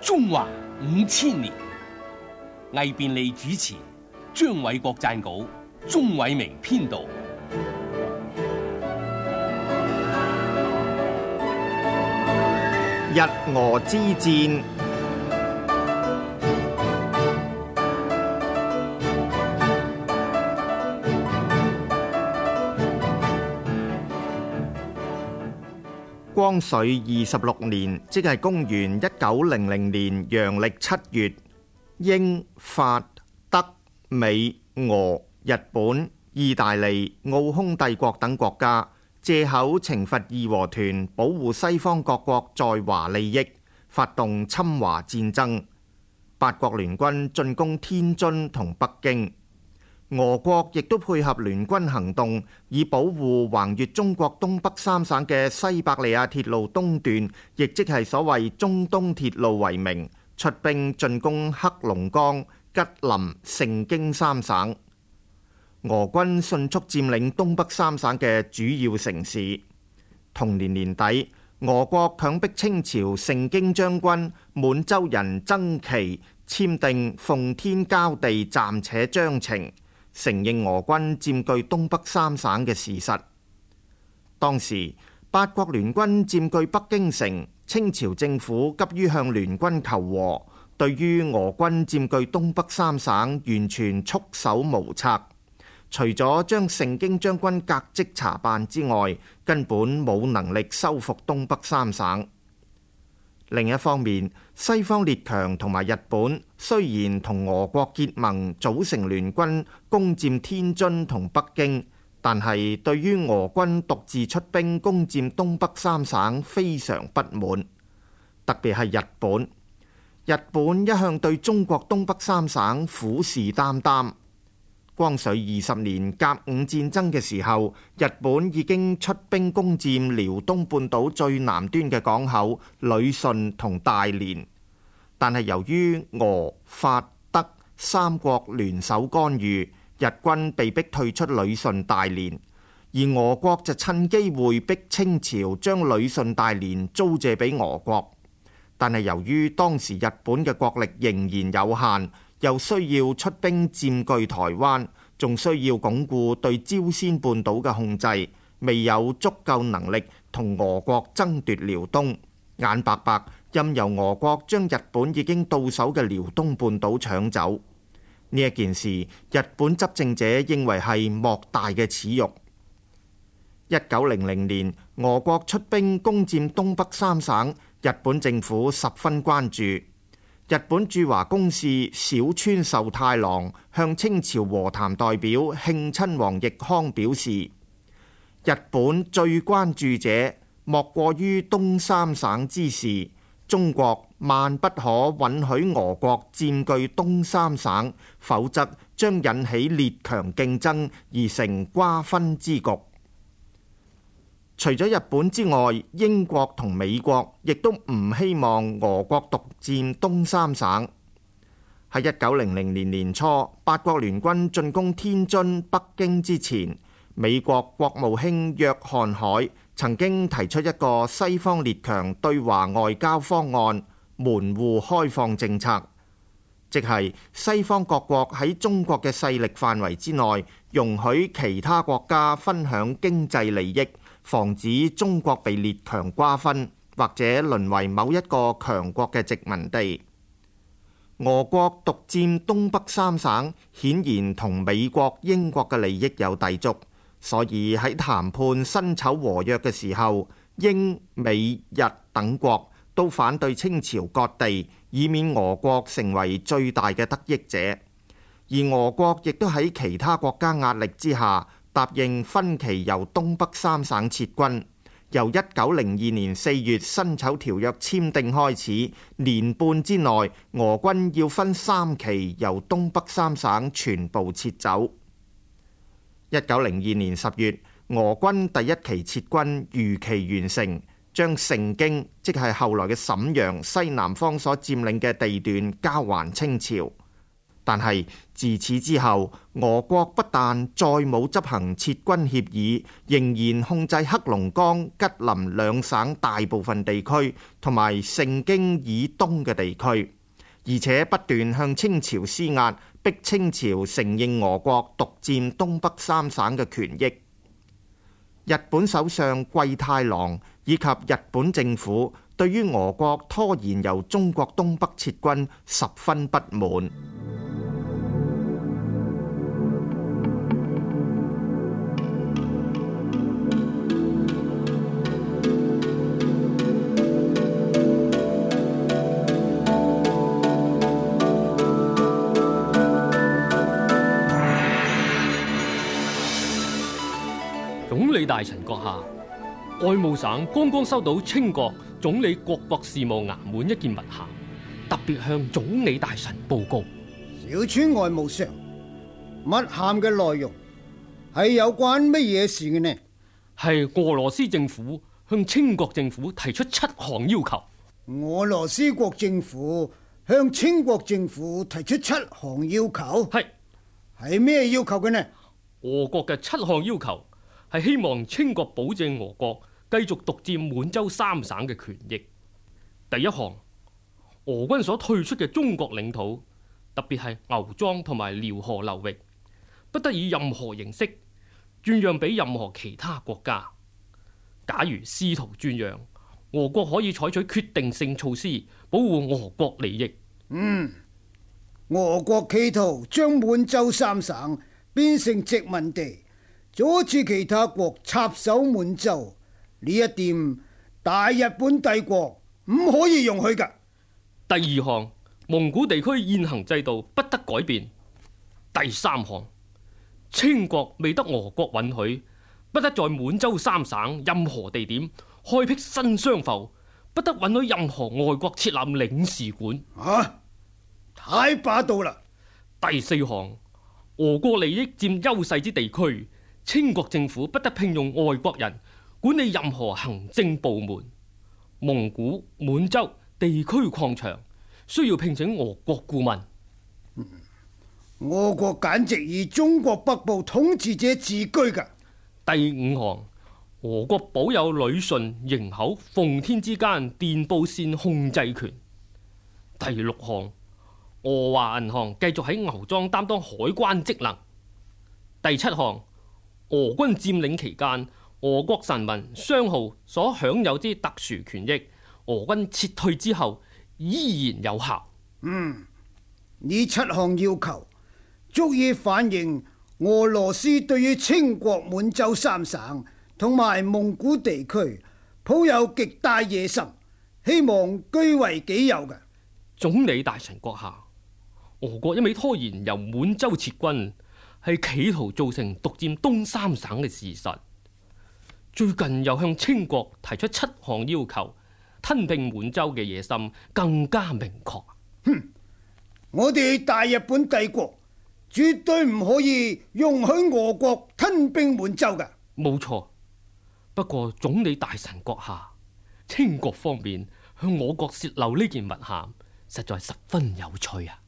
中華5000年，魏便利主持，張偉國撰稿，鍾偉明編導。 日俄之戰。光緒26年，即係公元1900年陽曆7月，英、法、德、美、俄、日本、意大利、奧匈帝國等國家借口懲罰義和團，保護西方各國在華利益，發動侵華戰爭。八國聯軍進攻天津同北京。俄國亦都配合聯軍行動，以保護橫越中國東北三省嘅西伯利亞鐵路東段，亦即係所謂中東鐵路為名，出兵進攻黑龍江、吉林、盛京三省。俄軍迅速佔領東北三省嘅主要城市。同年年底，俄國強迫清朝盛京將軍滿洲人曾琦簽訂奉天交地暫且章程，承認俄軍佔據東北三省嘅事實。當時八國聯軍佔據北京城，清朝政府急於向聯軍求和，對於俄軍佔據東北三省完全束手無策。除咗將盛京將軍革職查辦之外，根本冇能力收復東北三省。另一方面，西方列強同埋日本雖然同俄國結盟，組成聯軍攻佔天津同北京，但係對於俄軍獨自出兵攻佔東北三省非常不滿。特別係日本，日本一向對中國東北三省虎視眈眈。光緒20年甲午戰爭嘅時候，日本已經出兵攻佔遼東半島最南端嘅港口旅順同大連，但係由於俄、法、德三國聯手干預，日軍被迫退出旅順、大連，而俄國就趁機會逼清朝將旅順、大連租借俾俄國。但係由於當時日本嘅國力仍然有限，又需要出兵佔據台灣，仲需要鞏固對朝鮮半島嘅控制，未有足夠能力同俄國爭奪遼東，眼白白任由俄國將日本已經到手嘅遼東半島搶走。呢一件事，日本執政者認為係莫大嘅恥辱。1900年，俄國出兵攻佔東北三省，日本政府十分關注。日本駐華公使小川壽太郎向清朝和談代表慶親王奕康表示，日本最關注者莫過於東三省之事，中國萬不可允許俄國佔據東三省，否則將引起列強競爭而成瓜分之局。除咗日本之外，英國同美國亦都唔希望俄國獨佔東三省。喺1900年年初，八國聯軍進攻天津、北京之前，美國國務卿約翰海曾經提出一個西方列強對華外交方案——門戶開放政策，即係西方各國喺中國嘅勢力範圍之內，容許其他國家分享經濟利益，防止中國被列強瓜分，或者淪為某一個強國嘅殖民地。俄國獨佔東北三省，顯然同美國、英國嘅利益有抵觸，所以喺談判辛丑和約嘅時候，英、美、日等國都反對清朝割地，以免俄國成為最大嘅得益者。而俄國亦都喺其他國家壓力之下，答應分期由東北三省撤軍，由1902年4月辛丑條約簽訂開始，年半之內俄軍要分3期由東北三省全部撤走。1902年10月，俄軍第一期撤軍如期完成，將盛京，即係後來嘅瀋陽西南方所佔領嘅地段交還清朝。 但係自此之後，俄國不但再冇執行撤軍協議，仍然控制黑龍江、吉林兩省大部分地區同埋盛京以東嘅地區，而且不斷向清朝施壓，逼清朝承認俄國獨佔東北三省嘅權益。日本首相桂太郎以及日本政府對於俄國拖延由中國東北撤軍十分不滿。 總理大臣閣下，外務省剛剛收到清國總理各國事務衙門一件密函，特別向總理大臣報告。 小川外務相，密函嘅內容係有關乜嘢事嘅呢？ 係俄羅斯政府向清國政府提出7項要求。 俄羅斯國政府向清國政府提出7項要求？係咩要求嘅呢？ 俄國嘅7項要求係希望清國保證俄國繼續獨佔滿洲3省嘅權益。第1項，俄軍所退出嘅中國領土，特別係牛莊同埋遼河流域，不得以任何形式轉讓俾任何其他國家。假如試圖轉讓，俄國可以採取決定性措施保護俄國利益。 俄國企圖將滿洲3省變成殖民地，阻止其他國插手滿洲，呢一點大日本帝國唔可以容許㗎。 第2項，蒙古地區現行制度不得改變。第3項，清國未得俄國允許，不得在滿洲3省任何地點開闢新商埠，不得允許任何外國設立領事館。 太霸道啦！ 第4項，俄國利益佔優勢之地區，清國政府不得聘用外國人管理任何行政部門。蒙古、滿洲地區礦場需要聘請俄國顧問。 俄國簡直以中國北部統治者自居㗎。 第5項，俄國保有旅順、營口、奉天之間電報線控制權。第6項，俄華銀行繼續喺牛莊擔當海關職能。第7項，俄軍佔領期間，俄國臣民商號所享有之特殊權益，俄軍撤退之後依然有效。 呢7項要求足以反映俄羅斯對於清國滿洲3省同埋蒙古地區抱有極大野心，希望據為己有嘅。 總理大臣閣下，俄國一味拖延由滿洲撤軍，係企圖造成獨佔東3省嘅事實。最近又向清國提出7項要求，吞併滿洲嘅野心更加明確。 我哋大日本帝國絕對唔可以容許俄國吞併滿洲㗎。 冇錯，不過總理大臣閣下，清國方面向我國泄漏呢件密函，實在十分有趣啊！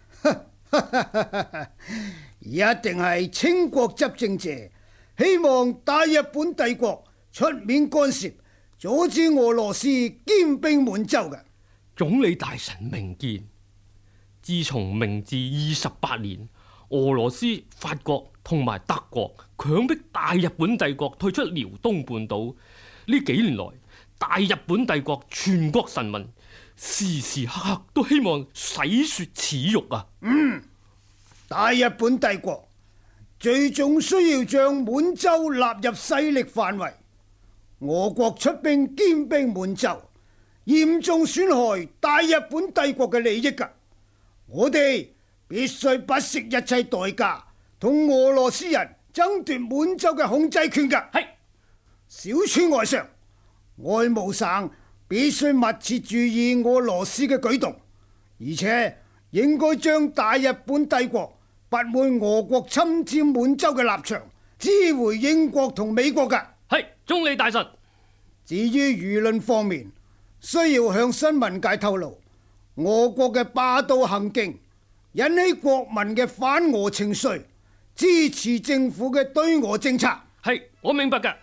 一定係清國執政者希望大日本帝國出面干涉，阻止俄羅斯兼併滿洲嘅。 總理大臣明見，自從明治28年，俄羅斯、法國同埋德國強迫大日本帝國退出遼東半島，呢幾年來，大日本帝國全國臣民時時刻刻都希望洗雪恥辱啊！ 大日本帝國最終需要將滿洲納入勢力範圍，俄國出兵兼併滿洲，嚴重損害大日本帝國嘅利益㗎。我哋必須不惜一切代價，同俄羅斯人爭奪滿洲嘅控制權㗎。 係， 小川外相，外務省必須密切注意俄羅斯嘅舉動，而且應該將大日本帝國不滿俄國侵佔滿洲嘅立場知會英國同美國㗎。 係，總理大臣。 至於輿論方面，需要向新聞界透露俄國嘅霸道行徑， 引起國民嘅反俄情緒，支持政府嘅對俄政策。 係，我明白㗎。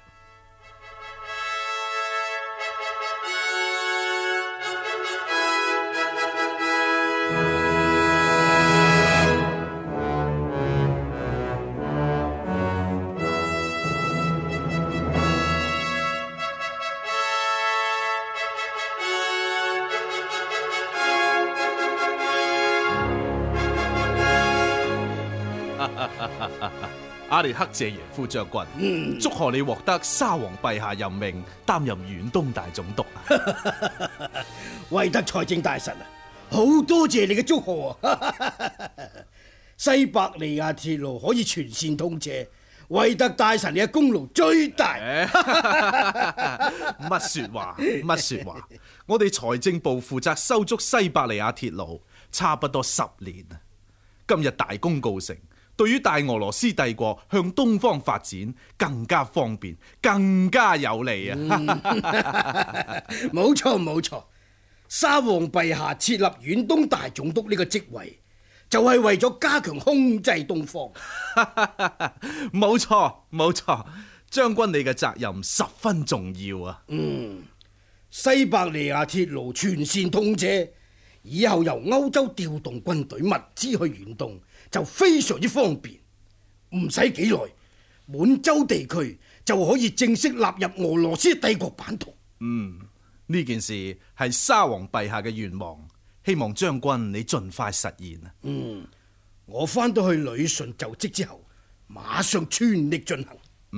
阿列克謝耶夫將軍，祝賀你獲得沙皇陛下任命，擔任遠東大總督。 維特財政大臣啊，好多謝你嘅祝賀啊！西伯利亞鐵路可以全線通車，維特大臣你嘅功勞最大。 乜說話？乜說話？我哋財政部負責修築西伯利亞鐵路，差不多10年。今日大功告成，對於大俄羅斯帝國向東方發展更加方便，更加有利啊！ 冇錯冇錯，沙皇陛下設立遠東大總督呢個職位，就係為咗加強控制東方。 冇錯冇錯，將軍你嘅責任十分重要啊！ 西伯利亞鐵路全線通車，以後由歐洲調動軍隊物資去遠東就非常之方便，唔使幾耐，滿洲地區就可以正式納入俄羅斯帝國版圖。 呢件事係沙皇陛下嘅願望，希望將軍你盡快實現啊！ 我翻到去旅順就職之後，馬上全力進行。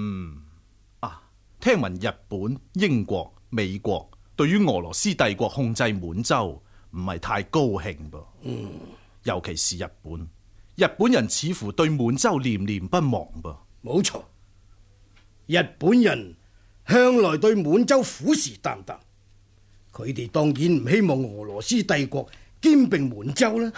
聽聞日本、英國、美國對於俄羅斯帝國控制滿洲唔係太高興噃。尤其是日本人似乎對滿洲念念不忘噃。 冇錯，日本人向來對滿洲虎視眈眈，佢哋當然唔希望俄羅斯帝國兼併滿洲啦。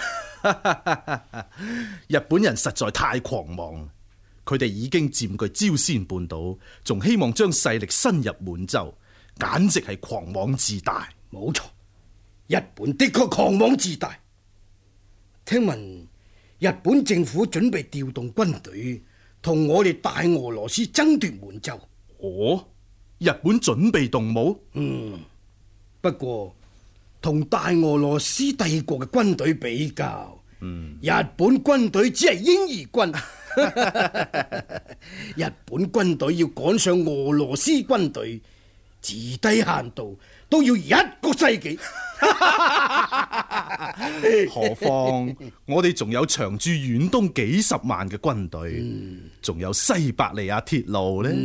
日本人實在太狂妄，佢哋已經佔據朝鮮半島，仲希望將勢力伸入滿洲，簡直係狂妄自大。 冇錯，日本的確狂妄自大。聽聞日本政府準備調動軍隊同我哋大俄羅斯爭奪滿洲。 哦，日本準備動武？ 不過同大俄羅斯帝國嘅軍隊比較，日本軍隊只係嬰兒軍。日本軍隊要趕上俄羅斯軍隊，至低限度都要1個世紀。 何況我哋仲有長駐遠東幾十萬嘅軍隊，仲有西伯利亞鐵路呢。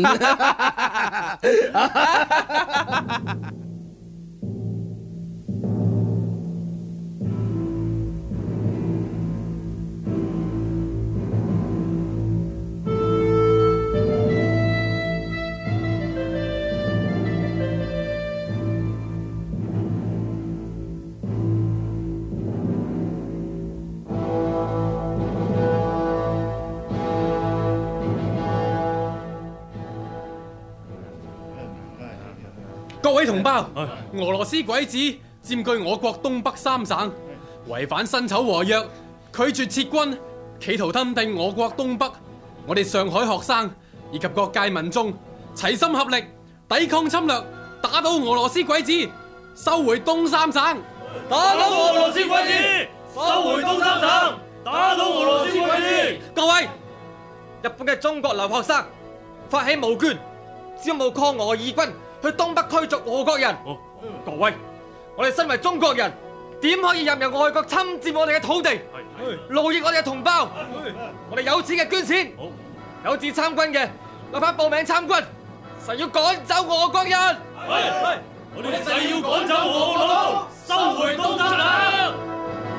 各位同胞，俄羅斯鬼子佔據我國東北3省，違反辛丑和約，拒絕撤軍，企圖吞併我國東北。我哋上海學生以及各界民眾齊心合力，抵抗侵略，打倒俄羅斯鬼子，收回東3省。 打倒俄羅斯鬼子，收回東3省，打倒俄羅斯鬼子。 各位，日本嘅中國留學生發起募捐，招募抗俄義軍去東北驅逐俄國人。各位，我哋身為中國人，點可以任由外國侵佔我哋嘅土地，勞役我哋嘅同胞？我哋有錢嘅捐錢，有志參軍嘅立刻報名參軍，誓要趕走俄國人。 我哋誓要趕走俄佬，收回東3省。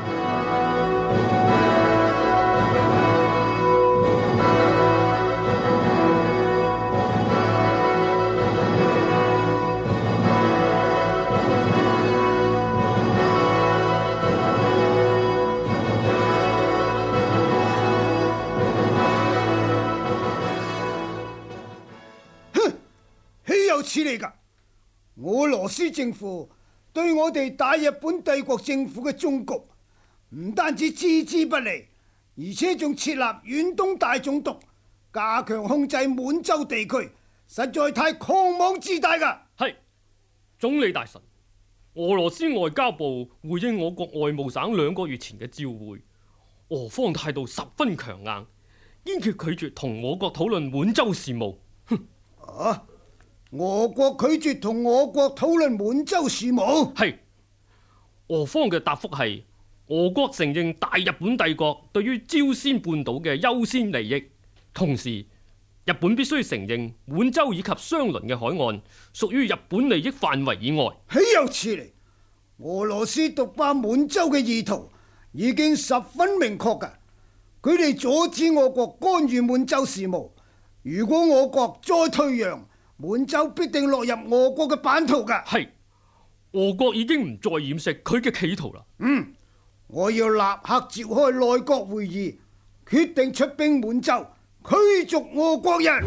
此理噶！俄羅斯政府對我哋大日本帝國政府嘅忠告， 唔單止置之不理，而且仲設立遠東大總督，加強控制滿洲地區，實在太狂妄自大㗎。 係，總理大臣，俄羅斯外交部回應我國外務省2個月前嘅照會，俄方態度十分強硬，堅決拒絕同我國討論滿洲事務。 啊！俄國拒絕同我國討論滿洲事務？ 係，俄方嘅答覆係：俄國承認大日本帝國對於朝鮮半島嘅優先利益，同時日本必須承認滿洲以及相鄰嘅海岸屬於日本利益範圍以外。 豈有此理！俄羅斯獨霸滿洲嘅意圖已經十分明確㗎，佢哋阻止我國干預滿洲事務。如果我國再退讓，滿洲必定落入俄國嘅版圖㗎。係， 俄國已經唔再掩飾佢嘅企圖啦。 我要立刻召開內閣會議，決定出兵滿洲，驅逐俄國人。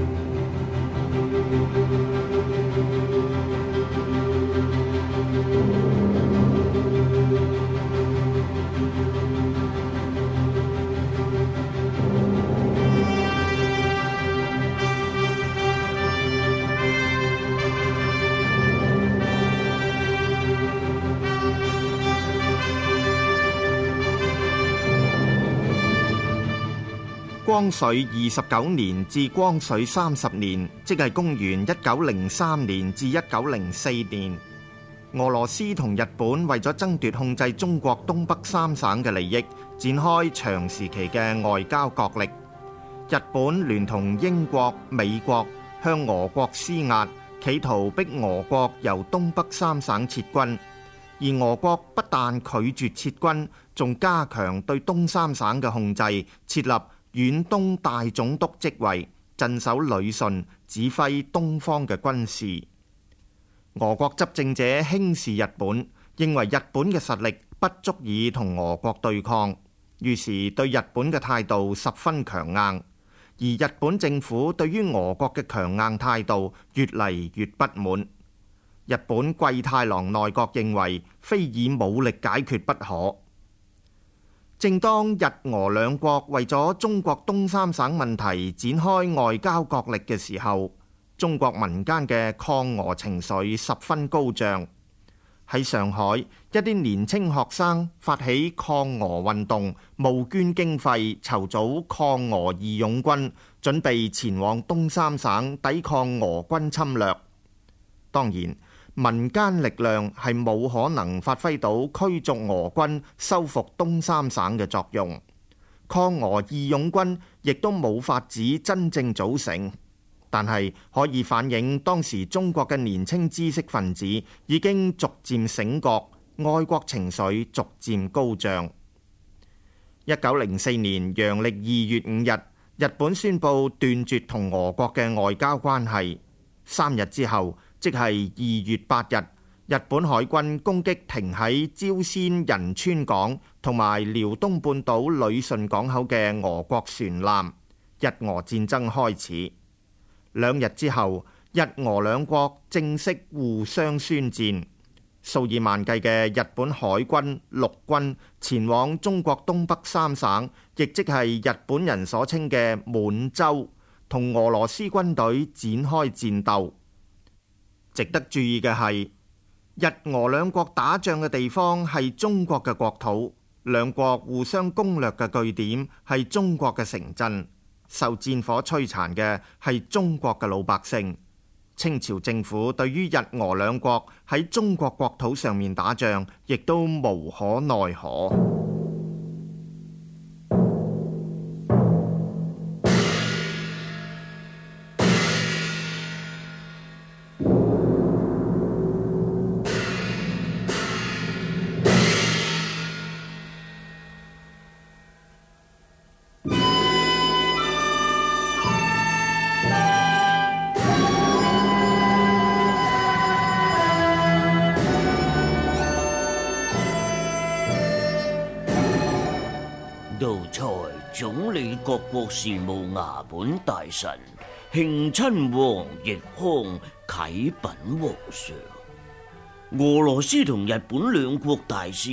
光緒29年至光緒30年，即係公元1903年至1904年，俄羅斯同日本為咗爭奪控制中國東北3省嘅利益，展開長時期嘅外交角力。日本聯同英國、美國向俄國施壓，企圖逼俄國由東北3省撤軍，而俄國不但拒絕撤軍，仲加強對東3省嘅控制，設立遠東大總督職位，鎮守旅順，指揮東方嘅軍事。俄國執政者輕視日本，認為日本嘅實力不足以同俄國對抗，於是對日本嘅態度十分強硬。而日本政府對於俄國嘅強硬態度越嚟越不滿。日本桂太郎內閣認為非以武力解決不可。正當日俄兩國為咗中國東3省問題展開外交角力嘅時候，中國民間嘅抗俄情緒十分高漲。喺上海，一啲年輕學生發起抗俄運動，募捐經費，籌組抗俄義勇軍，準備前往東3省抵抗俄軍侵略。當然，民間力量係冇可能發揮到驅逐俄軍、收復東3省嘅作用，抗俄義勇軍亦都冇法子真正組成，但係可以反映當時中國嘅年輕知識分子已經逐漸醒覺，愛國情緒逐漸高漲。1904年陽曆2月5日，日本宣布斷絕同俄國嘅外交關係。3日之後，即係2月8日，日本海軍攻擊停喺朝鮮仁川港同埋遼東半島旅順港口嘅俄國船艦，日俄戰爭開始。2日之後，日俄兩國正式互相宣戰。數以萬計嘅日本海軍、陸軍前往中國東北3省，亦即係日本人所稱嘅滿洲，同俄羅斯軍隊展開戰鬥。值得注意嘅係，日俄兩國打仗嘅地方係中國嘅國土，兩國互相攻略嘅據點係中國嘅城鎮，受戰火摧殘嘅係中國嘅老百姓。清朝政府對於日俄兩國喺中國國土上面打仗，亦都無可奈何。 奴才總理各國事務衙本大臣慶親王奕匡啟稟皇上，俄羅斯同日本兩國大使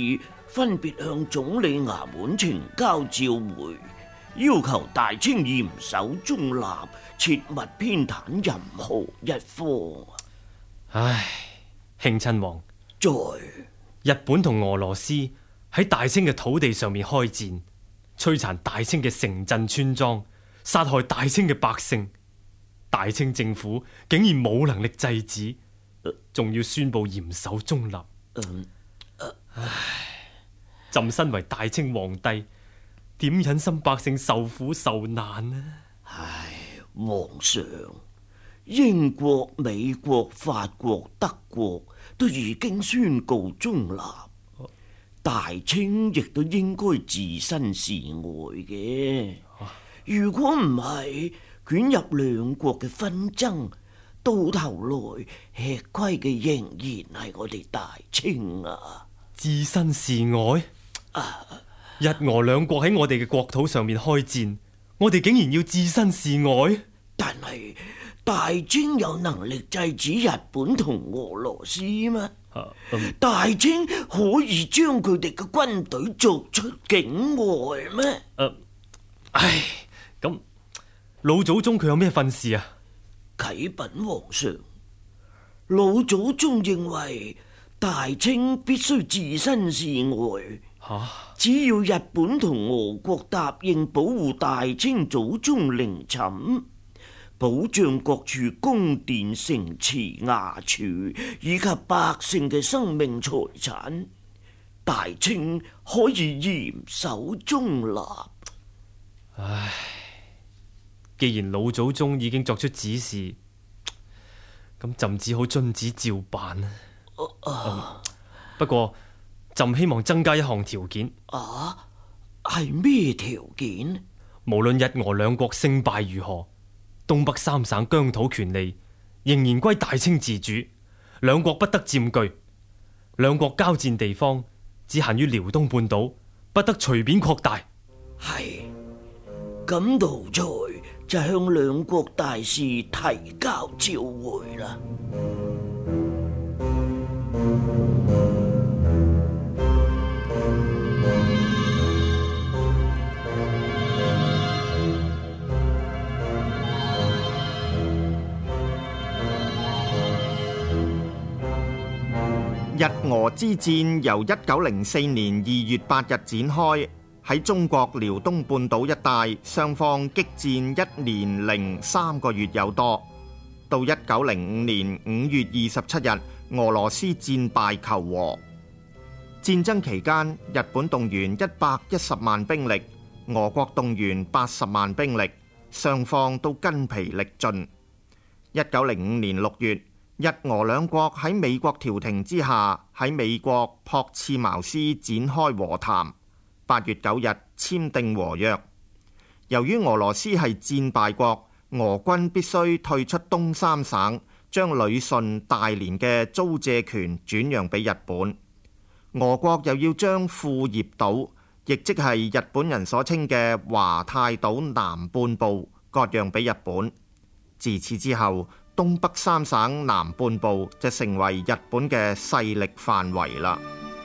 分別向總理衙門呈交照會，要求大清嚴守中立，切勿偏袒任何一方。 唉，慶親王， 在日本同俄羅斯喺大清嘅土地上面開戰，摧殘大清嘅城鎮村莊，殺害大清嘅百姓，大清政府竟然冇能力制止，仲要宣布嚴守中立。唉，朕身為大清皇帝，點忍心百姓受苦受難呢？ 唉，皇上，英國、美國、法國、德國都已經宣告中立，大清亦都應該置身事外嘅。如果唔係捲入兩國嘅紛爭，到頭來吃虧嘅仍然係我哋大清啊！ 置身事外？日俄兩國喺我哋嘅國土上面開戰，我哋竟然要置身事外？ 但係大清有能力制止日本同俄羅斯嗎？大清可以將佢哋嘅軍隊逐出境外咩？ 唉，咁老祖宗佢有咩訓示啊？ 啟稟皇上，老祖宗認為大清必須置身事外。只要日本同俄國答應保護大清祖宗陵寢，保障各處宮殿城池衙署以及百姓嘅生命財產，大清可以嚴守中立。 唉，既然老祖宗已經作出指示，咁朕只好遵旨照辦。不過朕希望增加一項條件。 係咩條件？ 無論日俄兩國勝敗如何，東北三省疆土權利仍然歸大清自主，兩國不得佔據。兩國交戰地方只限於遼東半島，不得隨便擴大。 係，咁奴才就向兩國大使提交照會啦。 日俄之戰由1904年2月8日展開，喺中國遼東半島一帶，雙方激戰1年零3個月有多。到1905年5月27日，俄羅斯戰敗求和。戰爭期間，日本動員110萬兵力，俄國動員80萬兵力，雙方都筋疲力盡。1905年6月，日俄兩國喺美國調停之下，喺美國朴茨茅斯展開和談。8月9日簽訂和約。由於俄羅斯係戰敗國，俄軍必須退出東三省，將旅順、大連嘅租借權轉讓俾日本。俄國又要將庫頁島，亦即係日本人所稱嘅華太島南半部，割讓俾日本。自此之後，東北三省南半部就成為日本嘅勢力範圍啦。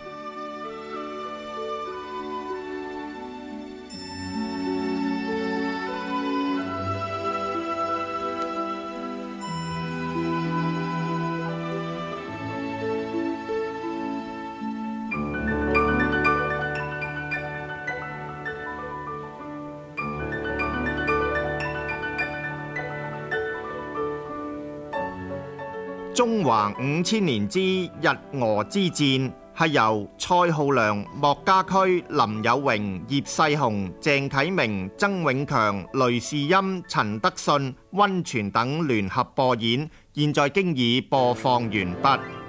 中華5000年之日俄之戰係由蔡浩良、莫家駒、林有榮、葉世雄、鄭啟明、曾永強、雷士欽、陳德信、溫泉等聯合播演，現在經已播放完畢。